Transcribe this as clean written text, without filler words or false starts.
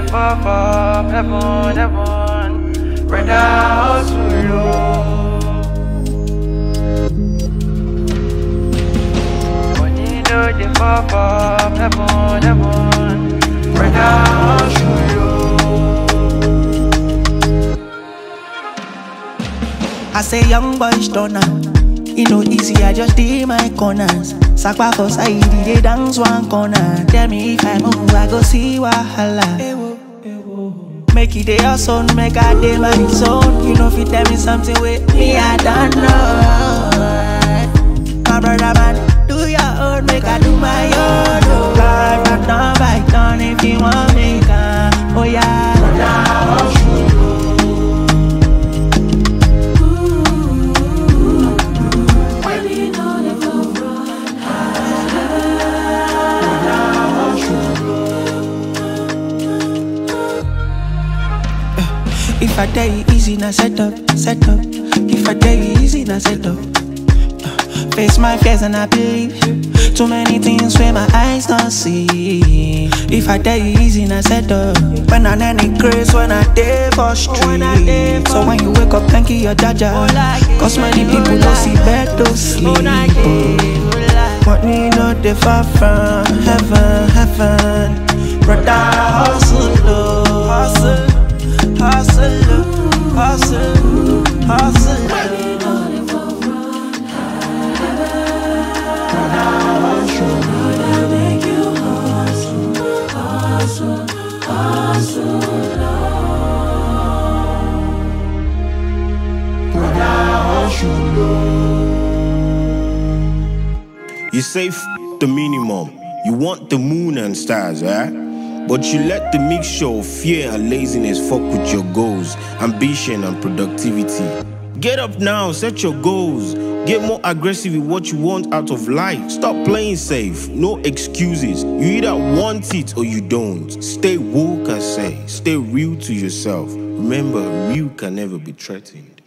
fall from heaven, heaven. Brother, hustle low. Money no dey fall from heaven, heaven. Brother, hustle low. I say young boys stunner. It no easy, I just did my corners. Sakpa for side, they dance one corner. Tell me if I move, I go see wahala. Make it day or son, make a day my zone. You know if you tell me something with me, I don't know. My brother man, do your own, make I do my own. Oh, life not done by done if you want me, oh yeah. If I tell you easy, now set up, set up. If I tell you easy, now set up. Face my fears and I believe. Too many things where my eyes don't see. If I tell you easy, now set up. When I any grace, when I day for street. So when you wake up, thank you your jaja. Cause many people don't see bed to sleep. Money not they far from heaven, heaven. Brother hustle, hustle. Hustle, hustle, hustle. Make you hustle, hustle, hustle. You say the minimum. You want the moon and stars, right? But you let the mixture of fear and laziness fuck with your goals, ambition and productivity. Get up now, set your goals. Get more aggressive with what you want out of life. Stop playing safe, no excuses. You either want it or you don't. Stay woke, I say. Stay real to yourself. Remember, real can never be threatened.